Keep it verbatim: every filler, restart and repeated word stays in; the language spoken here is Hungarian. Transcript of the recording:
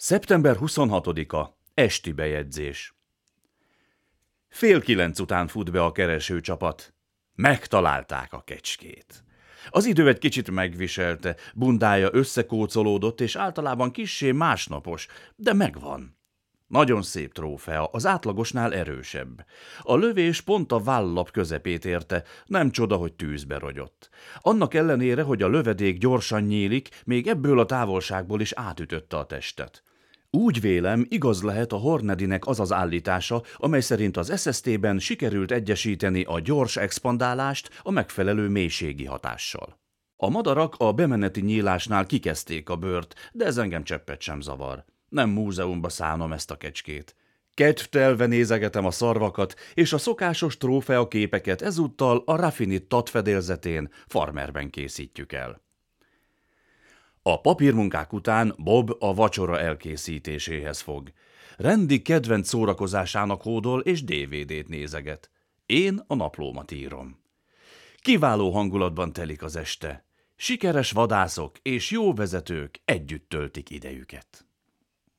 szeptember huszonhatodika. Esti bejegyzés. Fél kilenc után fut be a keresőcsapat. Megtalálták a kecskét. Az idő egy kicsit megviselte, bundája összekócolódott, és általában kissé másnapos, de megvan. Nagyon szép trófea, az átlagosnál erősebb. A lövés pont a vállap közepét érte, nem csoda, hogy tűzbe rogyott. Annak ellenére, hogy a lövedék gyorsan nyílik, még ebből a távolságból is átütötte a testet. Úgy vélem, igaz lehet a Hornedinek az az állítása, amely szerint az es es té-ben sikerült egyesíteni a gyors expandálást a megfelelő mélységi hatással. A madarak a bemeneti nyílásnál kikezdték a bőrt, de ez engem cseppet sem zavar. Nem múzeumba szánom ezt a kecskét. Kedvtelve nézegetem a szarvakat, és a szokásos trófea képeket ezúttal a Raffinit tatfedélzetén, Farmerben készítjük el. A papírmunkák után Bob a vacsora elkészítéséhez fog. Rendi kedvenc szórakozásának hódol és dé vé dét nézeget. Én a naplómat írom. Kiváló hangulatban telik az este. Sikeres vadászok és jó vezetők együtt töltik idejüket.